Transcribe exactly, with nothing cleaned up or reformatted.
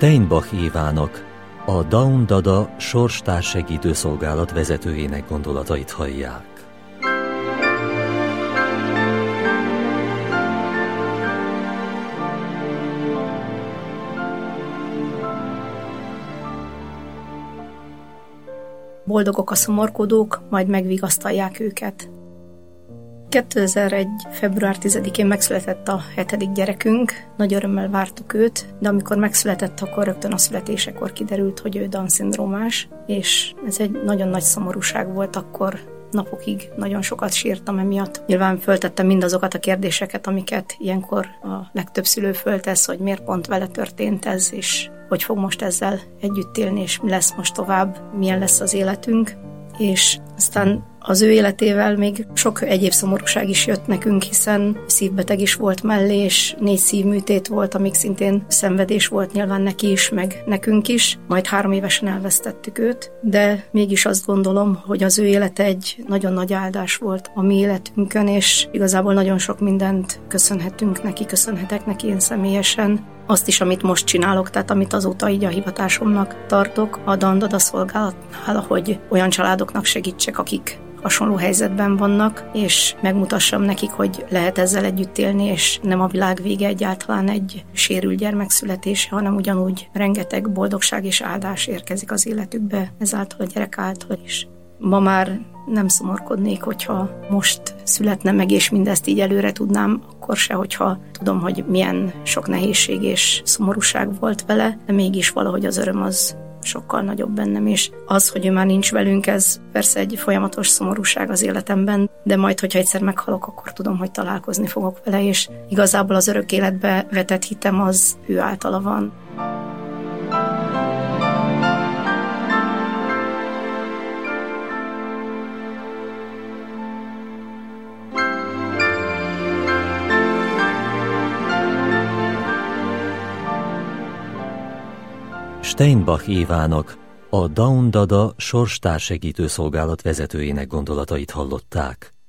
Steinbach Évának, a Down Dada sorstársegítő szolgálat vezetőjének gondolatait hallják. Boldogok a szomorkodók, majd megvigasztalják őket. kétezer-egy. február tizedikén megszületett a hetedik gyerekünk, nagy örömmel vártuk őt, de amikor megszületett, akkor rögtön a születésekor kiderült, hogy ő Down-szindrómás, és ez egy nagyon nagy szomorúság volt akkor. Napokig nagyon sokat sírtam emiatt. Nyilván föltettem mindazokat a kérdéseket, amiket ilyenkor a legtöbb szülő föltesz, hogy miért pont vele történt ez, és hogy fog most ezzel együtt élni, és mi lesz most tovább, milyen lesz az életünk. És aztán az ő életével még sok egyéb szomorúság is jött nekünk, hiszen szívbeteg is volt mellé, és négy szívműtét volt, amik szintén szenvedés volt nyilván neki is, meg nekünk is. Majd három évesen elvesztettük őt, de mégis azt gondolom, hogy az ő élete egy nagyon nagy áldás volt a mi életünkön, és igazából nagyon sok mindent köszönhetünk neki, köszönhetek neki én személyesen. Azt is, amit most csinálok, tehát amit azóta így a hivatásomnak tartok a Down Dada szolgálatnál, hogy olyan családoknak segítsek, akik hasonló helyzetben vannak, és megmutassam nekik, hogy lehet ezzel együtt élni, és nem a világ vége egyáltalán egy sérült gyermek születése, hanem ugyanúgy rengeteg boldogság és áldás érkezik az életükbe, ezáltal a gyerek által is. Ma már nem szomorkodnék, hogyha most születne meg, és mindezt így előre tudnám, akkor se, hogyha tudom, hogy milyen sok nehézség és szomorúság volt vele, de mégis valahogy az öröm az sokkal nagyobb bennem, és az, hogy ő már nincs velünk, ez persze egy folyamatos szomorúság az életemben, de majd, hogyha egyszer meghalok, akkor tudom, hogy találkozni fogok vele, és igazából az örök életbe vetett hitem az ő általa van. Steinbach Évának, a Down Dada sorstársegítő szolgálat vezetőjének gondolatait hallották.